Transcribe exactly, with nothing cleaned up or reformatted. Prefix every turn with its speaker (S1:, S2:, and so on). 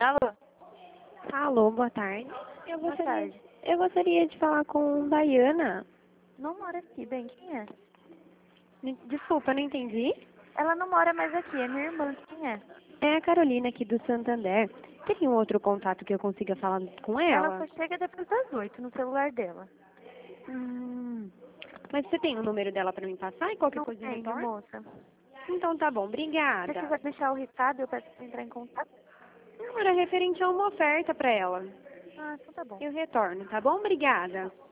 S1: Alô?
S2: Alô, boa tarde. Eu
S1: Boa
S2: gostaria,
S1: tarde.
S2: eu gostaria de falar com Daiana.
S1: Não mora aqui, bem, quem é?
S2: Me- Desculpa, eu não entendi.
S1: Ela não mora mais aqui, é minha irmã, quem é?
S2: É a Carolina aqui do Santander. Tem um outro contato que eu consiga falar com
S1: Ela
S2: ela?
S1: só chega depois das oito no celular dela.
S2: Hum, mas você tem o número dela para me passar e qualquer
S1: Não
S2: coisa eu
S1: tenho,
S2: retorno?
S1: moça.
S2: Então tá bom,
S1: Se você
S2: obrigada.
S1: quiser deixar o recado, eu peço pra entrar em contato.
S2: Não, era referente a uma oferta para ela.
S1: Ah, então tá bom.
S2: Eu retorno, tá bom? Obrigada.